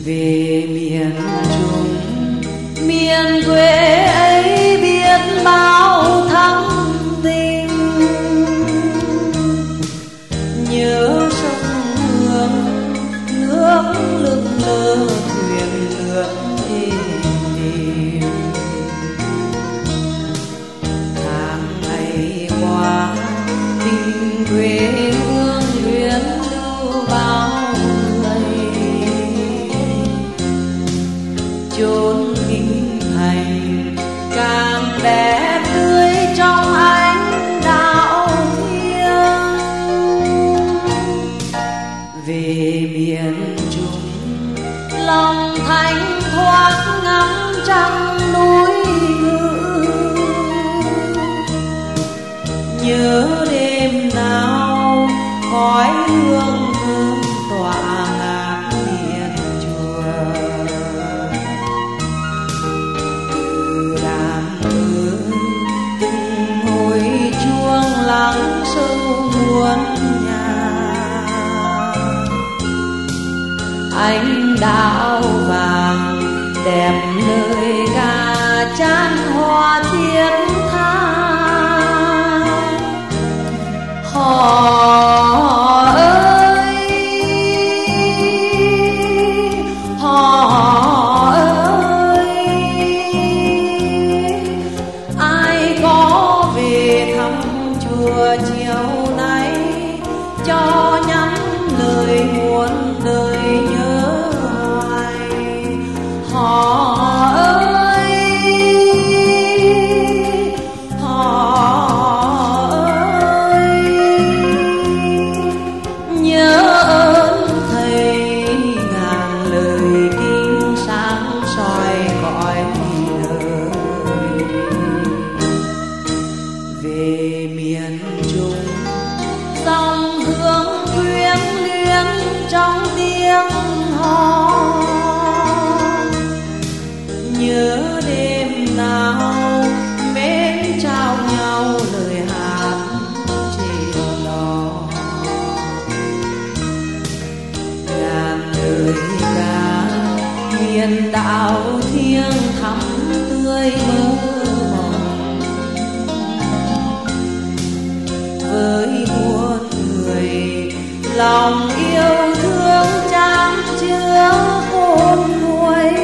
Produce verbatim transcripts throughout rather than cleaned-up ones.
về miền Trung, miền quê ấy biết bao thắm tình. Nhớ sông Hương nước lững lờ thuyền lướt êm đềm. Tháng ngày qua tình quê hương luyến lưu bao người. Chốn kinh thành càng đẹp tươi trong ánh đạo thiêng. Về miền Trung lòng thanh thoát ngắm trăng núi ngự. Nhớ đêm nào khói hương thơm tỏa ngát miền chùa. Từ đàn ơi từng hồi chuông lắng sâu muôn nhà. Ánh đào vàng đẹp lời ca chan hoa thiết tha. Họ ơi, họ ơi, ai có về thăm chùa chiều nay cho nhắn lời muôn đời nhớ hoài. Họ ơi, họ ơi, nhớ ơn thầy ngàn lời kinh sáng soi cõi đời. Về miền Trung dòng hương quyến luyến trong tiếng hò. Nhớ đêm nào mến trao nhau lời hát trên lò. Ngàn lời ca miền đạo thiêng thắm tươi mơ mộng. Với muôn người lòng yêu thương chan chứa khôn nguôi.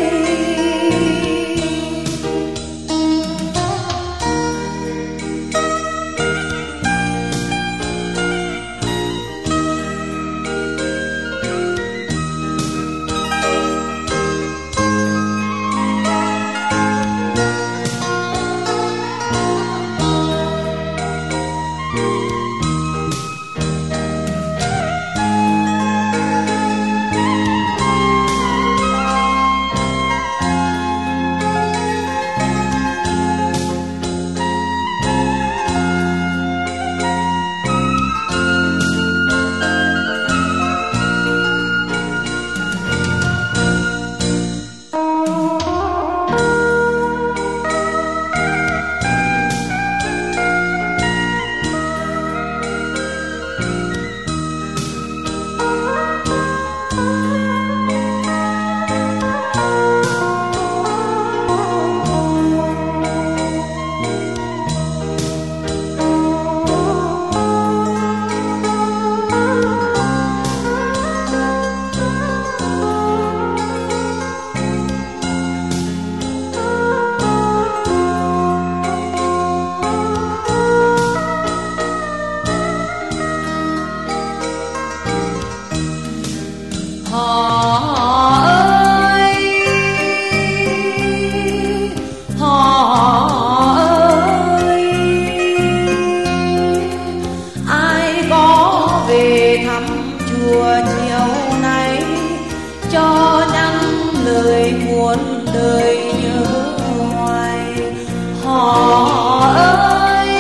Cho nhắn lời muôn đời nhớ hoài. Họ ơi,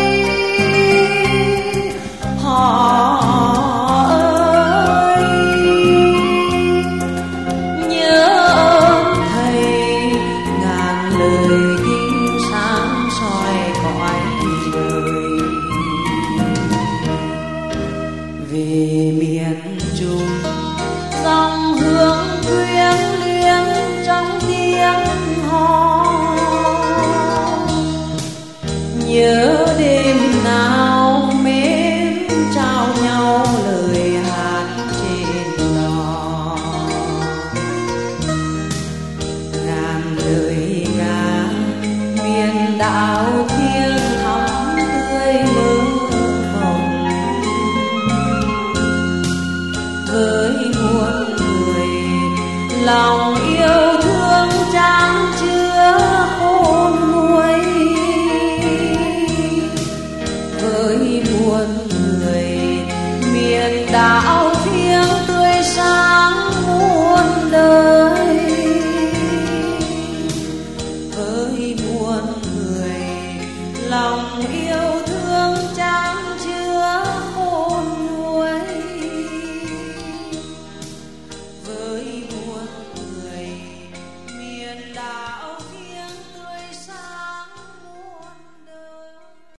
họ ơi, nhớ ơn thầy ngàn lời kinh sáng soi cõi đời. Về miền Trung dòng hương quyến lòng yêu thương chan chứa khôn nguôi với muôn